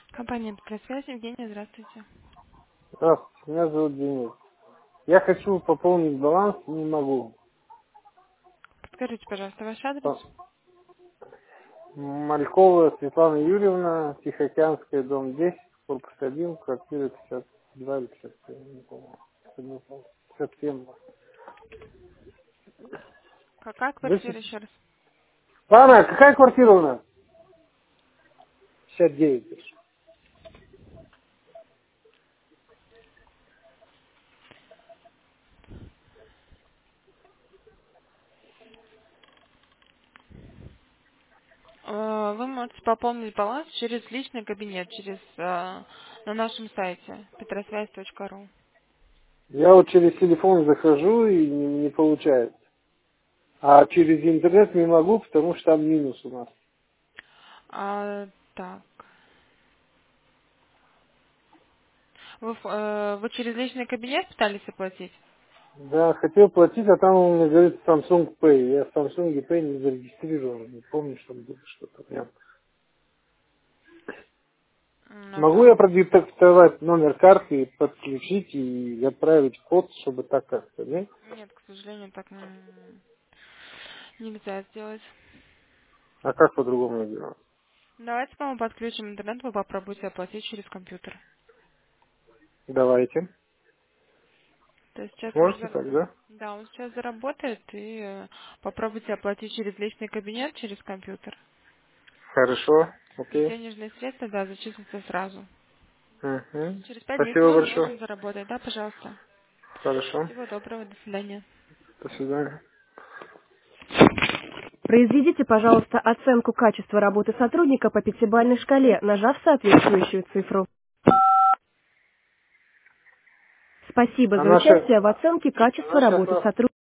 Компания «Петросвязь». Евгения, здравствуйте. Здравствуйте, меня зовут Денис. Я хочу пополнить баланс, не могу. Подскажите, пожалуйста, ваш адрес. По- Малькова Светлана Юрьевна, Тихоокеанская, дом 10, корпус 1, квартира 52 или 57, не помню. 57. Какая Вы- квартира еще раз? Ладно, какая квартира у нас? 59. Вы можете пополнить баланс через личный кабинет, на нашем сайте petrosвязь.ру. Я вот через телефон захожу и не получается. А через интернет не могу, потому что там минус у нас. Так. Вы через личный кабинет пытались оплатить? Да, хотел платить, а там он мне говорит Samsung Pay. Я в Samsung Pay не зарегистрирован. Не помню, что было что-то в нем. Могу Ага. я продиктовать номер карты, подключить и отправить код, чтобы так как-то, нет? Нет, к сожалению, так нельзя сделать. А как по-другому делать? Давайте мы подключим интернет, вы попробуйте оплатить через компьютер. Давайте. То есть сейчас Сможете так, да? Да, он сейчас заработает, и попробуйте оплатить через личный кабинет, через компьютер. Хорошо, И окей. денежные средства, да, зачислятся сразу. Угу. Через 5 минут Спасибо он большое. должен заработать, да, пожалуйста. Хорошо. Всего доброго, до свидания. До свидания. Произведите, пожалуйста, оценку качества работы сотрудника по пятибалльной шкале, нажав соответствующую цифру. Спасибо за Она сейчас... участие в оценке качества работы сотрудника.